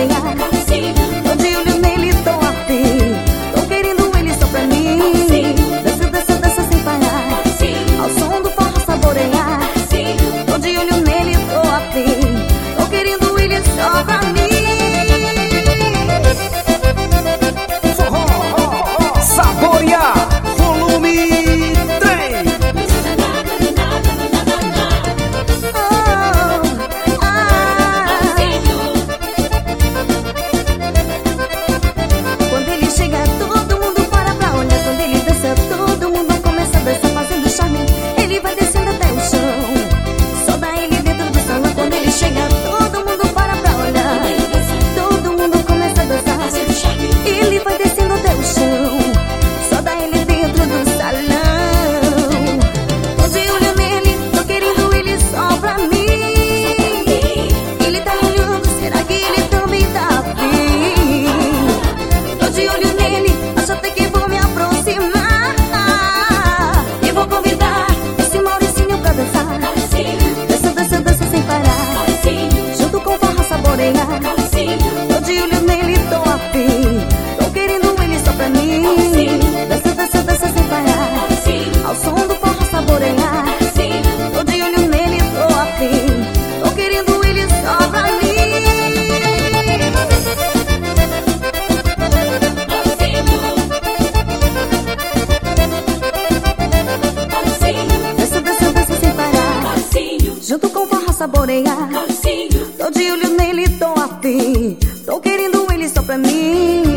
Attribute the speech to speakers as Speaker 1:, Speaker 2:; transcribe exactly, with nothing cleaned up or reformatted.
Speaker 1: saborear. Tô de olho nele, tô afim. Tô querendo ele só pra mim. Dança, dança, dança sem parar. Ao som do forró saborear. Tô de olho nele, tô afim. Tô querendo ele só pra mim.
Speaker 2: Forró, saborear, volume três.
Speaker 1: Quando ele chega, todo mundo para pra olhar. Quando ele dança, todo mundo começa a dançar, fazendo charme. Ele vai descendo até o chão, só dá ele dentro do salão. Quando ele chega, todo mundo para pra olhar. Todo mundo começa a dançar, ele vai descendo até o chão, só dá ele dentro do salão. Tô de olho nele, tô querendo ele só pra mim. Ele tá me olhando, será que ele também tá afim? Tô de olho nele, acho até que vou me aproximar e vou convidar esse Mauricinho pra dançar. Dança, dança, dança sem parar, junto com o forró saborear. Tô de olho nele, tô afim. Tô querendo ele só pra mim. Dança, dança, dança sem parar, ao som do forró saborear. Tô de olho nele, tô afim. Tô querendo ele só pra mim. Dança, dança, dança sem parar, junto com o forró saborear. Tô de olho nele, tô afim. Tô querendo ele só pra mim.